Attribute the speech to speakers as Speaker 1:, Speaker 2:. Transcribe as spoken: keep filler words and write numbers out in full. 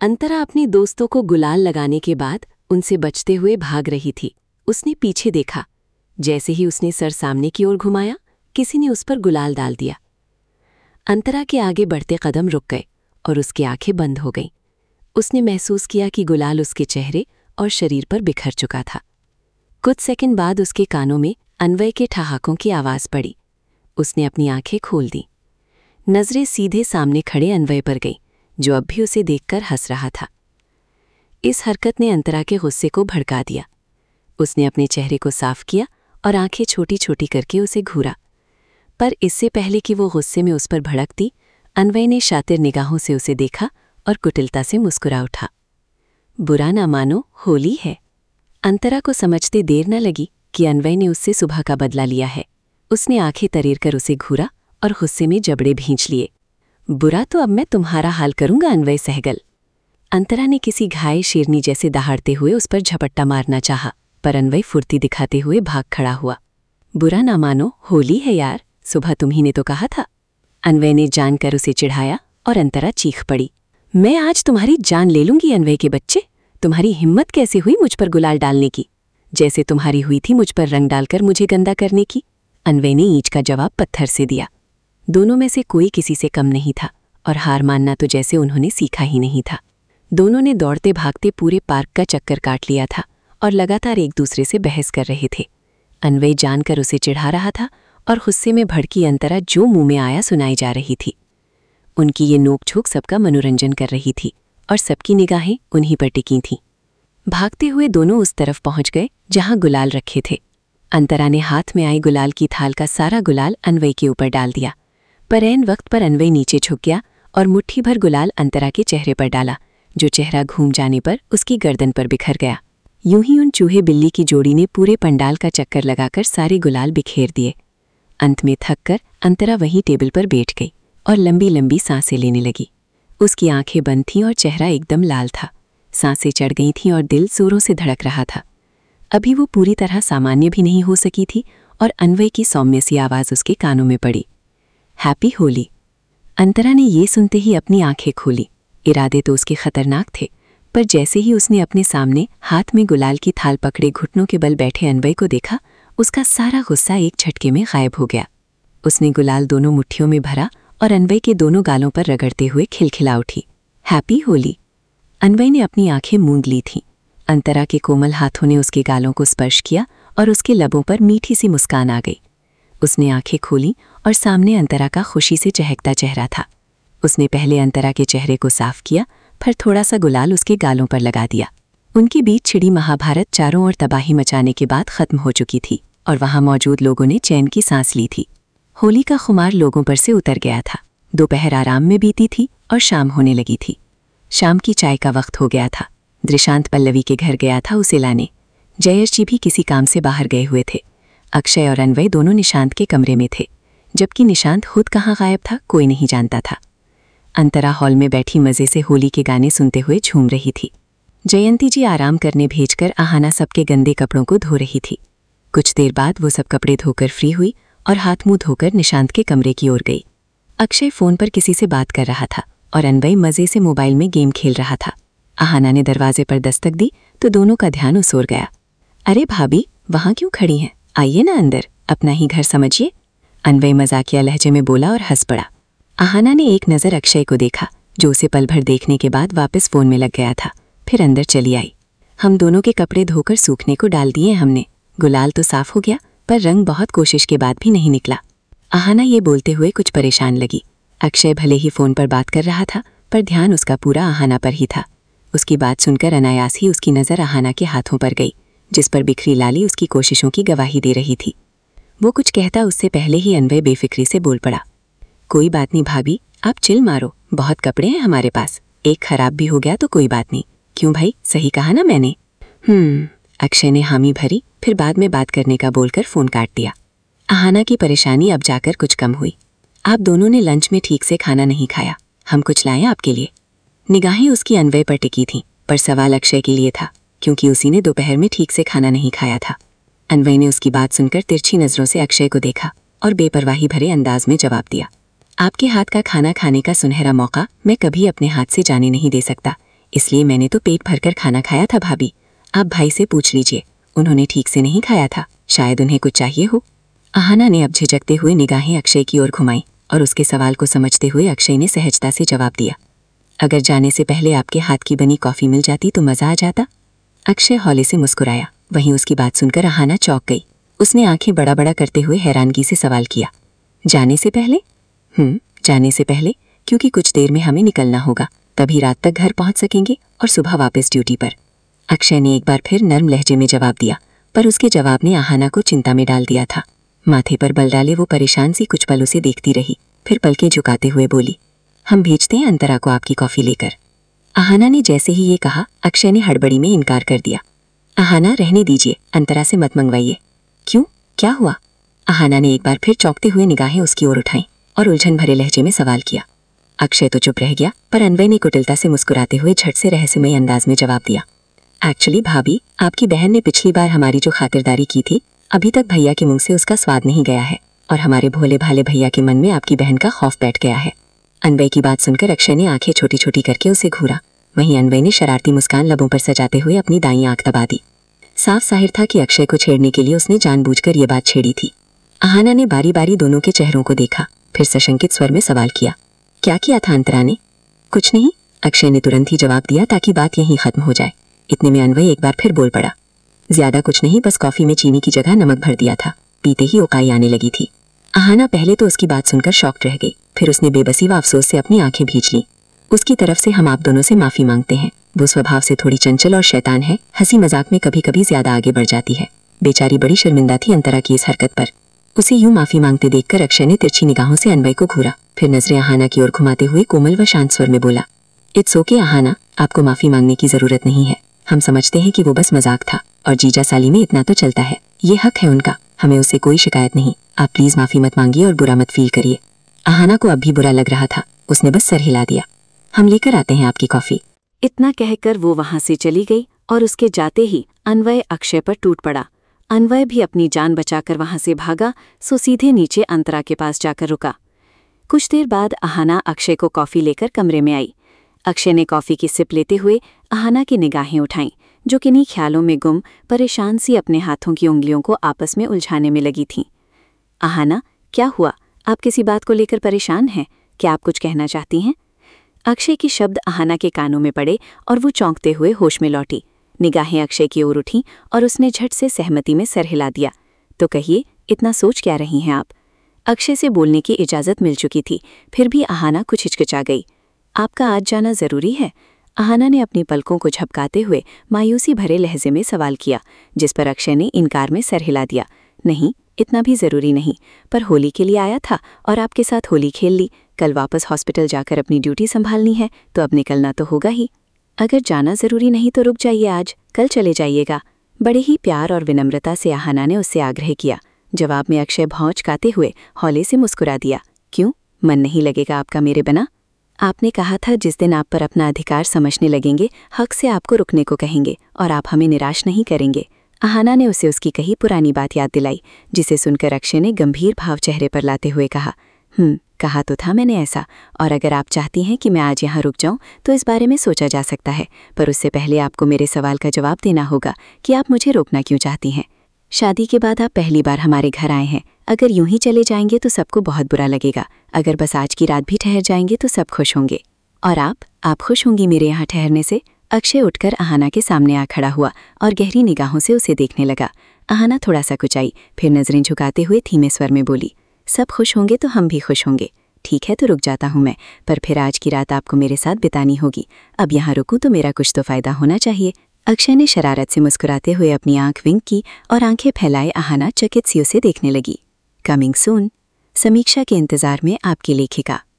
Speaker 1: अंतरा अपने दोस्तों को गुलाल लगाने के बाद उनसे बचते हुए भाग रही थी। उसने पीछे देखा। जैसे ही उसने सर सामने की ओर घुमाया, किसी ने उस पर गुलाल डाल दिया। अंतरा के आगे बढ़ते कदम रुक गए और उसकी आंखें बंद हो गईं। उसने महसूस किया कि गुलाल उसके चेहरे और शरीर पर बिखर चुका था। कुछ सेकंड बाद उसके कानों में अन्वय के ठहाकों की आवाज़ पड़ी। उसने अपनी आंखें खोल दी। नजरें सीधे सामने खड़े अन्वय पर गईं, जो अब भी उसे देखकर हंस रहा था। इस हरकत ने अंतरा के गुस्से को भड़का दिया। उसने अपने चेहरे को साफ किया और आंखें छोटी छोटी करके उसे घूरा। पर इससे पहले कि वो गुस्से में उस पर भड़कती, अन्वय ने शातिर निगाहों से उसे देखा और कुटिलता से मुस्कुरा उठा। बुरा ना मानो, होली है। अंतरा को समझते देर न लगी कि अन्वय ने उससे सुबह का बदला लिया है। उसने आंखें तरेर कर उसे घूरा और गुस्से में जबड़े भींच लिए। बुरा तो अब मैं तुम्हारा हाल करूंगा अन्वय सहगल। अंतरा ने किसी घायल शेरनी जैसे दहाड़ते हुए उस पर झपट्टा मारना चाहा, पर अन्वय फुर्ती दिखाते हुए भाग खड़ा हुआ। बुरा ना मानो, होली है यार, सुबह तुम्ही ने तो कहा था। अन्वय ने जानकर उसे चिढ़ाया और अंतरा चीख पड़ी। मैं आज तुम्हारी जान ले लूंगी अन्वय के बच्चे। तुम्हारी हिम्मत कैसे हुई मुझ पर गुलाल डालने की, जैसे तुम्हारी हुई थी मुझ पर रंग डालकर मुझे गंदा करने की। अन्वय ने ईंट का जवाब पत्थर से दिया। दोनों में से कोई किसी से कम नहीं था और हार मानना तो जैसे उन्होंने सीखा ही नहीं था। दोनों ने दौड़ते भागते पूरे पार्क का चक्कर काट लिया था और लगातार एक दूसरे से बहस कर रहे थे। अन्वय जानकर उसे चिढ़ा रहा था और गुस्से में भड़की अंतरा जो मुंह में आया सुनाई जा रही थी। उनकी ये नोकझोंक सबका मनोरंजन कर रही थी और सबकी निगाहें उन्हीं पर टिकी थीं। भागते हुए दोनों उस तरफ पहुंच गए जहां गुलाल रखे थे। अंतरा ने हाथ में आई गुलाल की थाल का सारा गुलाल अन्वय के ऊपर डाल दिया, पर ऐन वक्त पर अन्वय नीचे झुक गया और मुट्ठी भर गुलाल अंतरा के चेहरे पर डाला, जो चेहरा घूम जाने पर उसकी गर्दन पर बिखर गया। यूं ही उन चूहे बिल्ली की जोड़ी ने पूरे पंडाल का चक्कर लगाकर सारे गुलाल बिखेर दिए। अंत में थककर अंतरा वहीं टेबल पर बैठ गई और लंबी लंबी सांसें लेने लगी। उसकी आंखें बंद थीं और चेहरा एकदम लाल था। सांसें चढ़ गई थीं और दिल जोरों से धड़क रहा था। अभी वो पूरी तरह सामान्य भी नहीं हो सकी थी और अन्वय की सौम्य सी आवाज़ उसके कानों में पड़ी। हैप्पी होली। अंतरा ने ये सुनते ही अपनी आंखें खोली। इरादे तो उसके खतरनाक थे, पर जैसे ही उसने अपने सामने हाथ में गुलाल की थाल पकड़े घुटनों के बल बैठे अन्वय को देखा, उसका सारा गुस्सा एक झटके में गायब हो गया। उसने गुलाल दोनों मुट्ठियों में भरा और अन्वय के दोनों गालों पर रगड़ते हुए खिलखिला उठी। हैप्पी होली। अन्वय ने अपनी आंखें मूंद ली थीं। अंतरा के कोमल हाथों ने उसके गालों को स्पर्श किया और उसके लबों पर मीठी सी मुस्कान आ गई। उसने आंखें खोली और सामने अंतरा का खुशी से चहकता चेहरा था। उसने पहले अंतरा के चेहरे को साफ किया, फिर थोड़ा सा गुलाल उसके गालों पर लगा दिया। उनके बीच छिड़ी महाभारत चारों ओर तबाही मचाने के बाद खत्म हो चुकी थी और वहां मौजूद लोगों ने चैन की सांस ली थी। होली का खुमार लोगों पर से उतर गया था। दोपहर आराम में बीती थी और शाम होने लगी थी। शाम की चाय का वक्त हो गया था। दृशांत पल्लवी के घर गया था उसे लाने। जयेश जी भी किसी काम से बाहर गए हुए थे। अक्षय और अन्वय दोनों निशांत के कमरे में थे, जबकि निशांत खुद कहाँ गायब था कोई नहीं जानता था। अंतरा हॉल में बैठी मज़े से होली के गाने सुनते हुए झूम रही थी। जयंती जी आराम करने भेजकर आहाना सबके गंदे कपड़ों को धो रही थी। कुछ देर बाद वो सब कपड़े धोकर फ्री हुई और हाथ मुंह धोकर निशांत के कमरे की ओर गई। अक्षय फ़ोन पर किसी से बात कर रहा था और अन्वय मज़े से मोबाइल में गेम खेल रहा था। आहाना ने दरवाजे पर दस्तक दी तो दोनों का ध्यान उस ओर गया। अरे भाभी, वहाँ क्यों खड़ी हैं? आइए ना अंदर, अपना ही घर समझिए। अन्वय मजाकिया लहजे में बोला और हंस पड़ा। आहाना ने एक नज़र अक्षय को देखा, जो उसे पल भर देखने के बाद वापस फ़ोन में लग गया था। फिर अंदर चली आई। हम दोनों के कपड़े धोकर सूखने को डाल दिए हमने। गुलाल तो साफ हो गया, पर रंग बहुत कोशिश के बाद भी नहीं निकला। आहाना ये बोलते हुए कुछ परेशान लगी। अक्षय भले ही फ़ोन पर बात कर रहा था, पर ध्यान उसका पूरा आहाना पर ही था। उसकी बात सुनकर अनायास ही उसकी नज़र आहाना के हाथों पर गई, जिस पर बिखरी लाली उसकी कोशिशों की गवाही दे रही थी। वो कुछ कहता उससे पहले ही अन्वय बेफिक्री से बोल पड़ा। कोई बात नहीं भाभी, आप चिल मारो, बहुत कपड़े हैं हमारे पास। एक खराब भी हो गया तो कोई बात नहीं। क्यों भाई, सही कहा ना मैंने? हम्म अक्षय ने हामी भरी, फिर बाद में बात करने का बोलकर फ़ोन काट दिया। आहाना की परेशानी अब जाकर कुछ कम हुई। आप दोनों ने लंच में ठीक से खाना नहीं खाया, हम कुछ लाएं आपके लिए? निगाहें उसकी अन्वय पर टिकी थीं, पर सवाल अक्षय के लिए था, क्योंकि उसी ने दोपहर में ठीक से खाना नहीं खाया था। अन्वय ने उसकी बात सुनकर तिरछी नज़रों से अक्षय को देखा और बेपरवाही भरे अंदाज में जवाब दिया। आपके हाथ का खाना खाने का सुनहरा मौका मैं कभी अपने हाथ से जाने नहीं दे सकता, इसलिए मैंने तो पेट भरकर खाना खाया था भाभी। आप भाई से पूछ लीजिए, उन्होंने ठीक से नहीं खाया था, शायद उन्हें कुछ चाहिए हो। अहाना ने अब झिझकते हुए निगाहें अक्षय की ओर घुमाई और उसके सवाल को समझते हुए अक्षय ने सहजता से जवाब दिया, अगर जाने से पहले आपके हाथ की बनी कॉफ़ी मिल जाती तो मज़ा आ जाता। अक्षय हौले से मुस्कुराया। वहीं उसकी बात सुनकर अहाना चौंक गई। उसने आंखें बड़ा बड़ा करते हुए हैरानगी से सवाल किया, जाने से पहले? हम्म जाने से पहले, क्योंकि कुछ देर में हमें निकलना होगा, तभी रात तक घर पहुंच सकेंगे और सुबह वापस ड्यूटी पर। अक्षय ने एक बार फिर नर्म लहजे में जवाब दिया, पर उसके जवाब ने अहाना को चिंता में डाल दिया था। माथे पर बल डाले वो परेशान सी कुछ पल उसे देखती रही, फिर पलकें झुकाते हुए बोली, हम भेजते हैं अंतरा को आपकी कॉफ़ी लेकर। अहाना ने जैसे ही ये कहा, अक्षय ने हड़बड़ी में इनकार कर दिया। अहाना, रहने दीजिए, अंतरा से मत मंगवाइए। क्यों, क्या हुआ? अहाना ने एक बार फिर चौंकते हुए निगाहें उसकी ओर उठाईं और उलझन भरे लहजे में सवाल किया। अक्षय तो चुप रह गया, पर अन्वय ने कुटिलता से मुस्कुराते हुए झट से रहस्यमय अंदाज में जवाब दिया, एक्चुअली भाभी, आपकी बहन ने पिछली बार हमारी जो खातिरदारी की थी, अभी तक भैया के मुंह से उसका स्वाद नहीं गया है और हमारे भोले भाले भैया के मन में आपकी बहन का खौफ बैठ गया है। अन्वय की बात सुनकर अक्षय ने आंखें छोटी छोटी करके उसे घूरा। वहीं अन्वय ने शरारती मुस्कान लबों पर सजाते हुए अपनी दाईं आंख दबा दी। साफ जाहिर था कि अक्षय को छेड़ने के लिए उसने जानबूझकर ये बात छेड़ी थी। अहाना ने बारी बारी दोनों के चेहरों को देखा, फिर सशंकित स्वर में सवाल किया, क्या किया था अंतरा ने? कुछ नहीं, अक्षय ने तुरंत ही जवाब दिया ताकि बात यहीं खत्म हो जाए। इतने में अन्वय एक बार फिर बोल पड़ा, ज्यादा कुछ नहीं, बस कॉफी में चीनी की जगह नमक भर दिया था, पीते ही ओकाई आने लगी थी। अहाना पहले तो उसकी बात सुनकर शॉक्ड रह गई, फिर उसने बेबसी व अफसोस से अपनी आंखें भींच लीं। उसकी तरफ से हम आप दोनों से माफी मांगते हैं, वो स्वभाव से थोड़ी चंचल और शैतान है, हंसी मजाक में कभी कभी ज्यादा आगे बढ़ जाती है। बेचारी बड़ी शर्मिंदा थी अंतरा की इस हरकत पर। उसे यूं माफी मांगते देखकर अक्षय ने तिरछी निगाहों से अन्वय को घूरा, फिर नजरें अहाना की ओर घुमाते हुए कोमल व शांत स्वर में बोला, इट्स ओके अहाना, आपको माफी मांगने की जरूरत नहीं है। हम समझते हैं कि वो बस मजाक था और जीजा साली में इतना तो चलता है, ये हक है उनका, हमें उससे कोई शिकायत नहीं। आप प्लीज माफी मत मांगिए और बुरा मत फील करिए। अहाना को अब भी बुरा लग रहा था, उसने बस सर हिला दिया। हम लेकर आते हैं आपकी कॉफी।
Speaker 2: इतना कहकर वो वहां से चली गई और उसके जाते ही अन्वय अक्षय पर टूट पड़ा। अन्वय भी अपनी जान बचाकर वहां से भागा, सो सीधे नीचे अंतरा के पास जाकर रुका। कुछ देर बाद अहाना अक्षय को कॉफी लेकर कमरे में आई। अक्षय ने कॉफी की सिप लेते हुए अहाना की निगाहें उठाईं, जो किन्हीं ख्यालों में गुम परेशान सी अपने हाथों की उंगलियों को आपस में उलझाने में लगी थीं। अहाना, क्या हुआ? आप किसी बात को लेकर परेशान हैं? क्या आप कुछ कहना चाहती हैं? अक्षय की शब्द अहाना के कानों में पड़े और वो चौंकते हुए होश में लौटी। निगाहें अक्षय की ओर उठीं और उसने झट से सहमति में सर हिला दिया। तो कहिए, इतना सोच क्या रही हैं आप? अक्षय से बोलने की इजाज़त मिल चुकी थी, फिर भी अहाना कुछ हिचकिचा गई। आपका आज जाना ज़रूरी है? अहाना ने अपनी पलकों को झपकाते हुए मायूसी भरे लहजे में सवाल किया, जिस पर अक्षय ने इनकार में सर हिला दिया। नहीं, इतना भी ज़रूरी नहीं, पर होली के लिए आया था और आपके साथ होली खेल ली। कल वापस हॉस्पिटल जाकर अपनी ड्यूटी संभालनी है, तो अब निकलना तो होगा ही। अगर जाना ज़रूरी नहीं तो रुक जाइए, आज कल चले जाइएगा। बड़े ही प्यार और विनम्रता से अहाना ने उससे आग्रह किया। जवाब में अक्षय भौंचकाते हुए हौले से मुस्कुरा दिया। क्यों, मन नहीं लगेगा आपका मेरे बिना? आपने कहा था जिस दिन आप पर अपना अधिकार समझने लगेंगे, हक से आपको रुकने को कहेंगे और आप हमें निराश नहीं करेंगे। अहाना ने उसे उसकी कही पुरानी बात याद दिलाई, जिसे सुनकर अक्षय ने गंभीर भाव चेहरे पर लाते हुए कहा, हम्म कहा तो था मैंने ऐसा, और अगर आप चाहती हैं कि मैं आज यहाँ रुक जाऊँ तो इस बारे में सोचा जा सकता है, पर उससे पहले आपको मेरे सवाल का जवाब देना होगा कि आप मुझे रोकना क्यों चाहती हैं। शादी के बाद आप पहली बार हमारे घर आए हैं, अगर यूं ही चले जाएंगे तो सबको बहुत बुरा लगेगा। अगर बस आज की रात भी ठहर जाएंगे तो सब खुश होंगे। और आप आप खुश होंगी मेरे यहाँ ठहरने से? अक्षय उठकर अहाना के सामने आ खड़ा हुआ और गहरी निगाहों से उसे देखने लगा। अहाना थोड़ा सा कुचाई, फिर नजरें झुकाते हुए धीमे स्वर में बोली, सब खुश होंगे तो हम भी खुश होंगे। ठीक है, तो रुक जाता हूँ मैं, पर फिर आज की रात आपको मेरे साथ बितानी होगी। अब यहाँ रुकूं तो मेरा कुछ तो फायदा होना चाहिए। अक्षय ने शरारत से मुस्कुराते हुए अपनी आंख विंक की और आंखें फैलाए अहाना चकित सी उसे देखने लगी। Coming soon. समीक्षा के इंतजार में आपकी लेखिका।